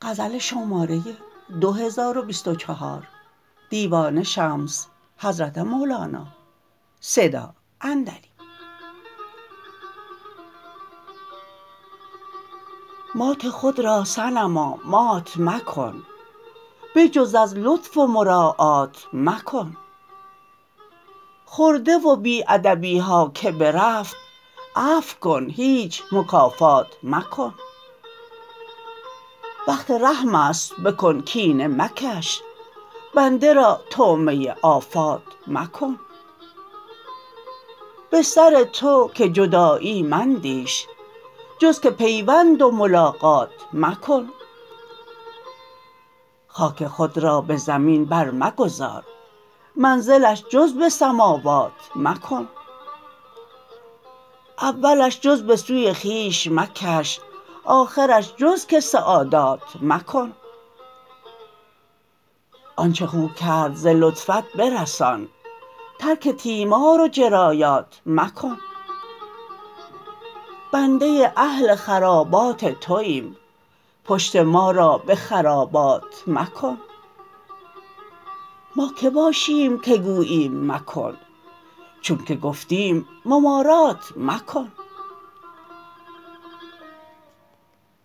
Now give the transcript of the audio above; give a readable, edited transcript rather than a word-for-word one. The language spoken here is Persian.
مات خود را صنما مات مکن بجز از لطف و مراعات مکن خرده و بی ادبی ها که برفت عفو کن هیچ مکافات مکن وقت رحم است بکن کینه مکش بنده را طعمه آفات مکن بستر تو که جدایی مندیش جز که پیوند و ملاقات مکن خاک خود را به زمین برمگذار منزلش جز به سماوات مکن اولش جز به سوی خویش مکش آخرش جز که سعادات مکن آنچ خو کرد ز لطفت برسان ترک تیمار و جرایات مکن بنده اهل خرابات توییم پشت ما را به خرابات مکن ما که باشیم که گوییم مکن چونک گفتیم ممارات مکن